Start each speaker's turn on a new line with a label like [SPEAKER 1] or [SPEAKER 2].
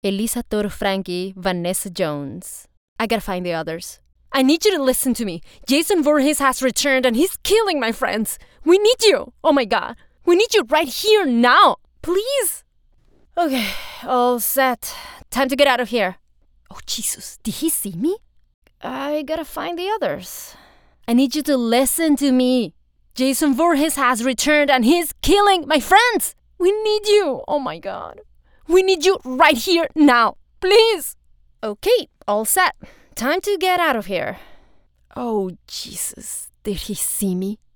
[SPEAKER 1] Elisa Toro Frankie, Vanessa Jones. I gotta find the others. I need you to listen to me. Jason Voorhees has returned and he's killing my friends. We need you. Oh my god. We need you right here now. Please. Okay, all set. Time to get out of here. Oh, Jesus. Did he see me? I gotta find the others. I need you to listen to me. Jason Voorhees has returned and he's killing my friends. We need you. Oh my god. We need you right here now. Please. Okay, all set. Time to get out of here. Oh, Jesus. Did he see me?